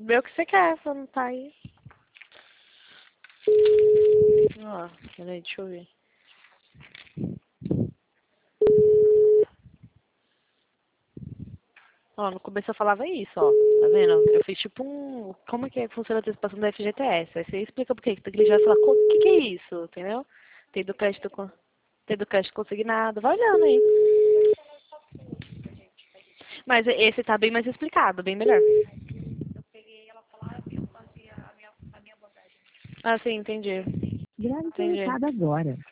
Vê o que você quer, você não tá aí. Ó, peraí, deixa eu ver. Ó, no começo eu falava isso, ó. Tá vendo? Eu fiz tipo um... Como é que funciona a antecipação da FGTS? Aí você explica por quê. Que ele já vai falar, o que que é isso? Entendeu? Tem do crédito, tem do crédito consignado. Vai olhando aí. Mas esse tá bem mais explicado, bem melhor. Ah, sim, entendi. Grave Entendi. conectado agora.